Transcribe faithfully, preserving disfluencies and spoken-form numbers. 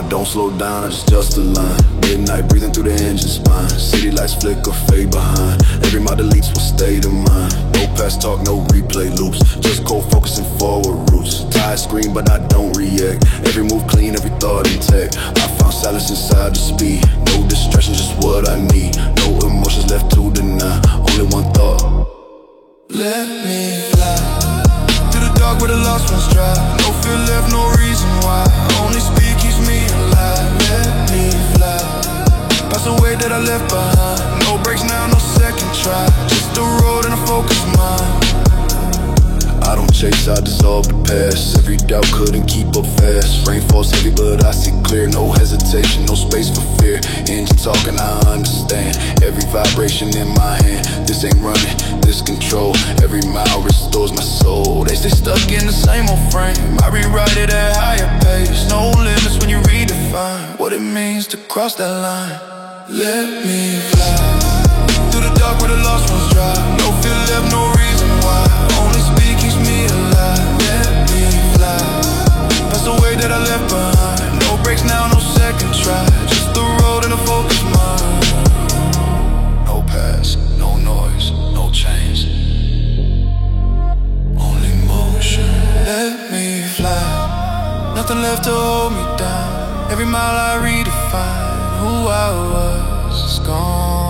don't slow down, I just just a line. Midnight breathing through the engine spine. City lights flicker, fade behind. Every mile deletes will stay to mine. No past talk, no replay loops. Just cold focusing forward roots. Tired scream, but I don't react. Every move clean, every thought intact. I found silence inside the speed. No distraction, just what I need. No emotions left to deny. Only one thought. Let me fly through the dark where the lost ones dry. No fear left, no reason why. Only speed keeps me alive. Let me fly past the way that I left behind. No breaks now, no second try. Just the road and a focused mind. I don't chase, I dissolve the past. Every doubt couldn't keep up fast. Rain falls heavy but I see clear. No hesitation, no space for fear. Engine talking, I understand. Every vibration in my hand. This ain't running, this control. Every mile restores my soul. They stay stuck in the same old frame. I rewrite it at higher pace. No limits when you redefine what it means to cross that line. Let me fly through the dark where the lost ones dry. No fear left, no reason why. Only speed keeps me alive. Let me fly past the way that I left behind. No breaks now, no second try. Just the road and a focused mind. No past, no noise, no change. Only motion. Let me fly. Nothing left to hold me down. Every mile I redefine who I was is gone.